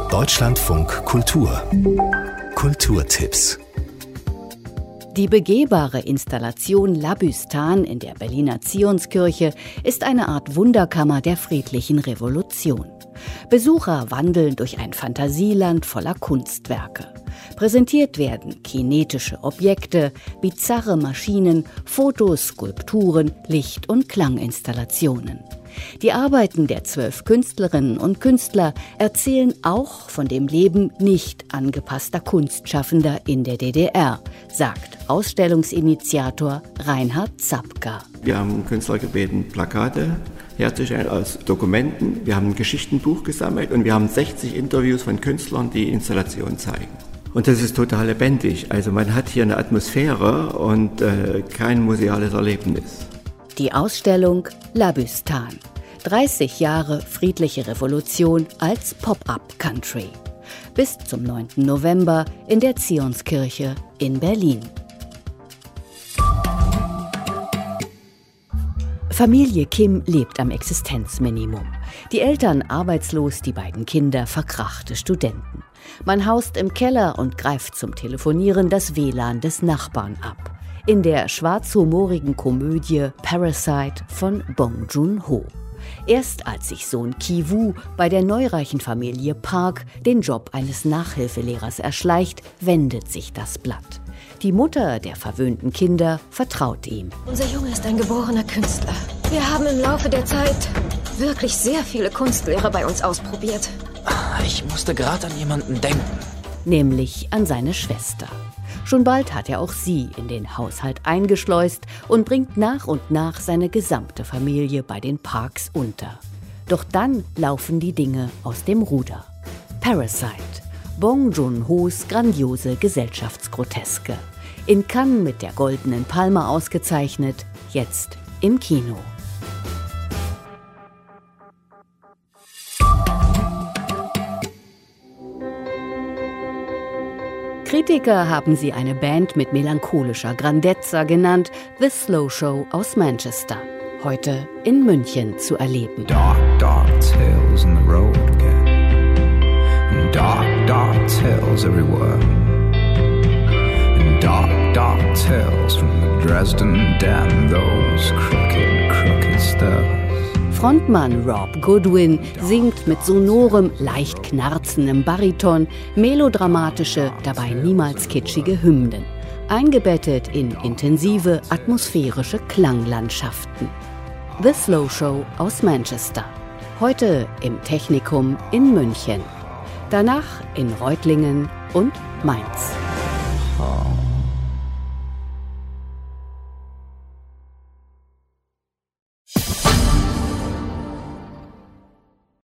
Deutschlandfunk Kultur. Kulturtipps. Die begehbare Installation Labüstan in der Berliner Zionskirche ist eine Art Wunderkammer der friedlichen Revolution. Besucher wandeln durch ein Fantasieland voller Kunstwerke. Präsentiert werden kinetische Objekte, bizarre Maschinen, Fotos, Skulpturen, Licht- und Klanginstallationen. Die Arbeiten der 12 Künstlerinnen und Künstler erzählen auch von dem Leben nicht angepasster Kunstschaffender in der DDR, sagt Ausstellungsinitiator Reinhard Zapka. Wir haben Künstler gebeten, Plakate herzustellen aus Dokumenten. Wir haben ein Geschichtenbuch gesammelt und wir haben 60 Interviews von Künstlern, die Installationen zeigen. Und das ist total lebendig. Also man hat hier eine Atmosphäre und kein museales Erlebnis. Die Ausstellung Labüstan. 30 Jahre friedliche Revolution als Pop-up-Country. Bis zum 9. November in der Zionskirche in Berlin. Familie Kim lebt am Existenzminimum. Die Eltern arbeitslos, die beiden Kinder verkrachte Studenten. Man haust im Keller und greift zum Telefonieren das WLAN des Nachbarn ab. In der schwarzhumorigen Komödie Parasite von Bong Joon-ho. Erst als sich Sohn Ki-woo bei der neureichen Familie Park den Job eines Nachhilfelehrers erschleicht, wendet sich das Blatt. Die Mutter der verwöhnten Kinder vertraut ihm. Unser Junge ist ein geborener Künstler. Wir haben im Laufe der Zeit wirklich sehr viele Kunstlehrer bei uns ausprobiert. Ich musste gerade an jemanden denken. Nämlich an seine Schwester. Schon bald hat er auch sie in den Haushalt eingeschleust und bringt nach und nach seine gesamte Familie bei den Parks unter. Doch dann laufen die Dinge aus dem Ruder. Parasite. Bong Joon-hos grandiose Gesellschaftsgroteske. In Cannes mit der Goldenen Palme ausgezeichnet, jetzt im Kino. Kritiker haben sie eine Band mit melancholischer Grandezza genannt, The Slow Show aus Manchester. Heute in München zu erleben. Dark, dark tales on the road again. And dark, dark tales everywhere. And dark, dark tales from the Dresden Den, those crooked, crooked stairs. Frontmann Rob Goodwin singt mit sonorem, leicht knarzendem Bariton melodramatische, dabei niemals kitschige Hymnen, eingebettet in intensive, atmosphärische Klanglandschaften. The Slow Show aus Manchester. Heute im Technikum in München. Danach in Reutlingen und Mainz. Oh.